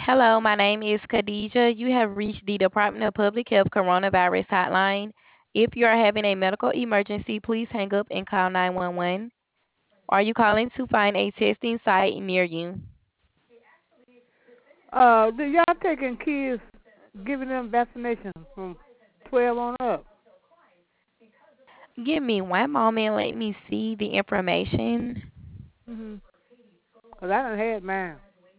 Hello, my name is Khadijah. You have reached the Department of Public Health Coronavirus Hotline. If you are having a medical emergency, please hang up and call 911. Are you calling to find a testing site near you? Do y'all taking kids, giving them vaccinations from 12 on up? Give me one moment. Let me see the information. Mm-hmm. Cause I done had mine.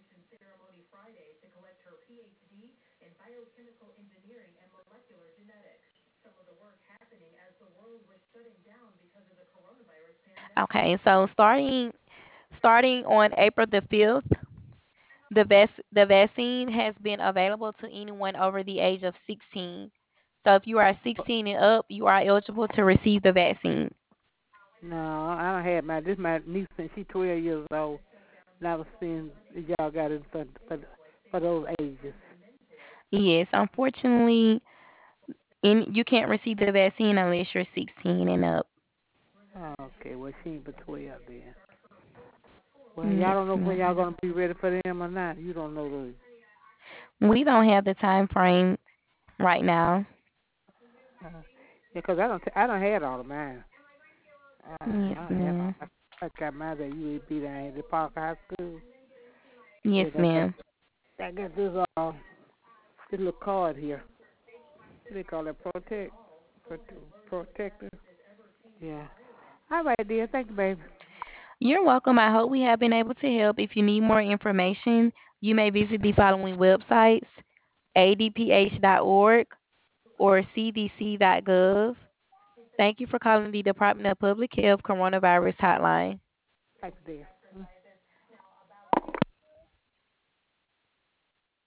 Okay, so starting on April the 5th, the vaccine has been available to anyone over the age of 16. So if you are 16 and up, you are eligible to receive the vaccine. No, I done had mine. This my niece since she 12 years old. And I was seeing if y'all got it for those ages. Yes, unfortunately, you can't receive the vaccine unless you're 16 and up. Okay, well she ain't but 12 then. Well, y'all Yes, don't know when y'all ma'am. gonna be ready for them or not. You don't know those. We don't have the time frame right now. Yeah, 'cause I don't had all of mine. Yes, I don't have all. ma'am. I got mine at UAB down at the Parker High School. Yes, Yes, ma'am. I got this little card here. They call it protector. Yeah. All right, dear. Thank you, baby. You're welcome. I hope we have been able to help. If you need more information, you may visit the following websites: adph.org or cdc.gov. Thank you for calling the Department of Public Health Coronavirus Hotline. Thank you, dear.